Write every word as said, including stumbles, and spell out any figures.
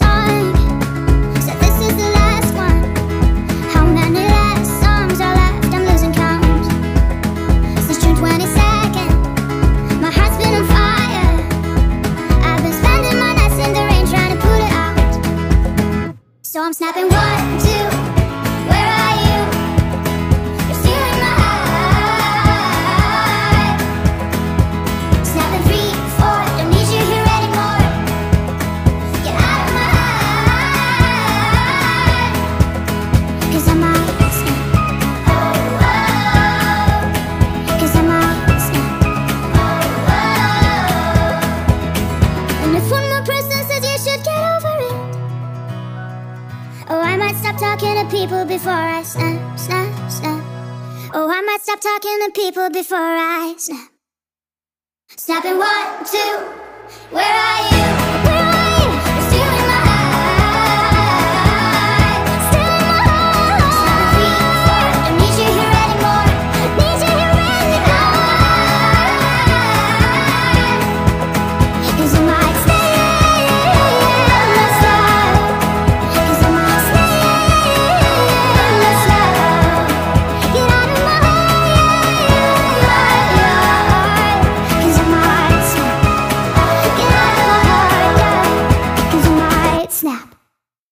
song. So this is the last one. How many last songs are left? I'm losing count. Since June twenty-second, my heart's been on fire. I've been spending my nights in the rain trying to put it out. So I'm snapping one, two, where are you? You're stealing my heart. Snapping three, four, don't need you here anymore. Get out of my heart. Cause I'm out, snap. Oh, oh. Cause I'm out, snap. Oh, oh. And if one more person says you should get over it, oh, I might stop talking to people before I snap, snap, snap. Oh, I might stop talking to people before I snap. Snapping one, two, where are you?